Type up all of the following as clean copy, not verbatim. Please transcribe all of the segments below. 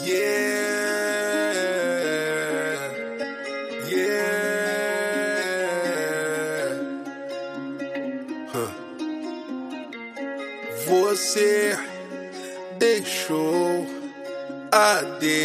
Você deixou a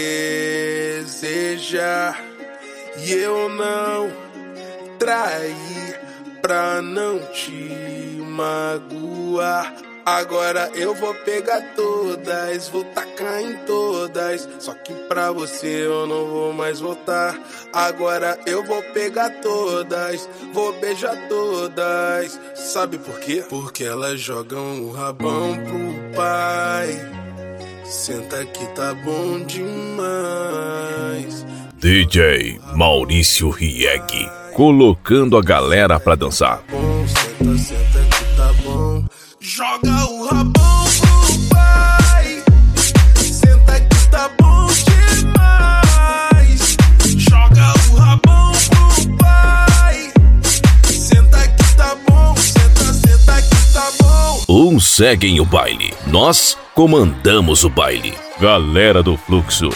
desejar e eu não traí pra não te magoar. Agora eu vou pegar todas, vou tacar em todas. Só que pra você eu não vou mais voltar. Agora eu vou pegar todas, vou beijar todas. Sabe por quê? Porque elas jogam o rabão pro pai. Senta que tá bom demais. DJ Maurício Rieg, colocando a galera pra dançar. Senta, senta que tá bom. Joga o rabão pro pai. Senta que tá bom demais. Joga o rabão pro pai. Senta que tá bom. Senta, senta que tá bom. Uns seguem o baile, nós comandamos o baile. Galera do Fluxo.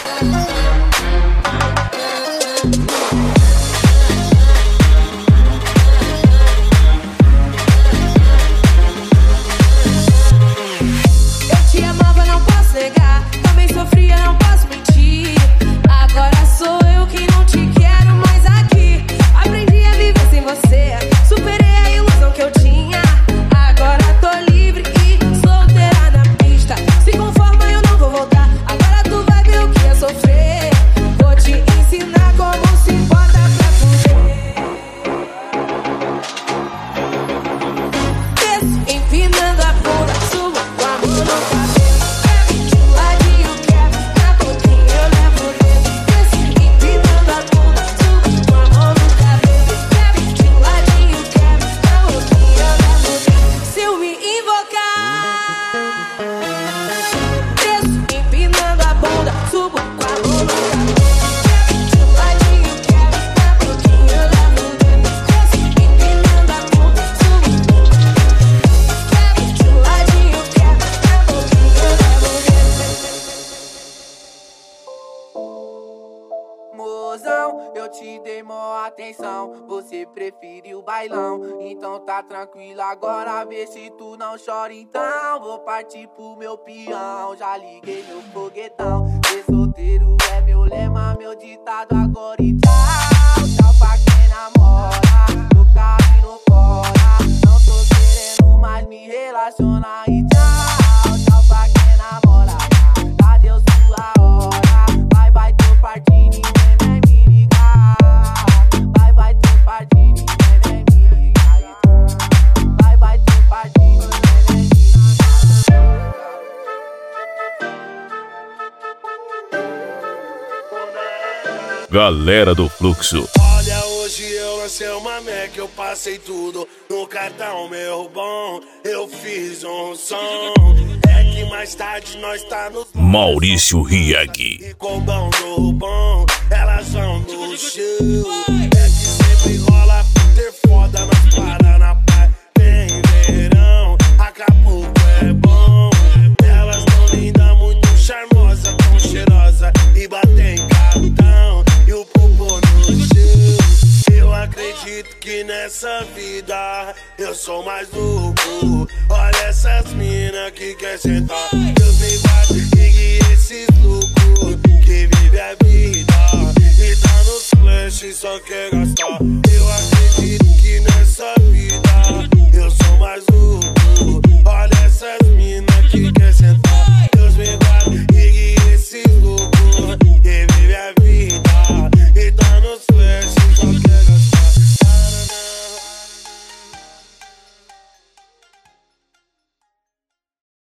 Eu te dei mó atenção, você preferiu bailão. Então tá tranquilo agora, vê se tu não chora então. Vou partir pro meu peão, já liguei meu foguetão. Ser solteiro é meu lema, meu ditado agora e tchau. Tchau pra quem namora, tô caindo fora. Não tô querendo mais me relacionar e tchau. Tchau pra quem namora, cadê sua hora? Vai, tô partindo e nem me ligar. Vai, tô partindo e nem me ligar. Vai, tô partindo e nem me ligar. Galera do Fluxo. Olha, hoje eu lancei uma Mac, eu passei tudo no cartão meu bom. Eu fiz um som, é que mais tarde nós tá no Maurício Rieg. E com o bom do bom, elas vão no show. É que sempre rola ter foda, nós para na praia. Tem verão, Acapulco é bom. Elas tão lindas, muito charmosa, tão cheirosa e batem cartão. E o popô no show. Eu acredito que nessa vida eu sou mais louco. Olha essas minas que quer sentar. Deus me guarde e esses loucos que vive a vida e tá nos flash, só quer gastar.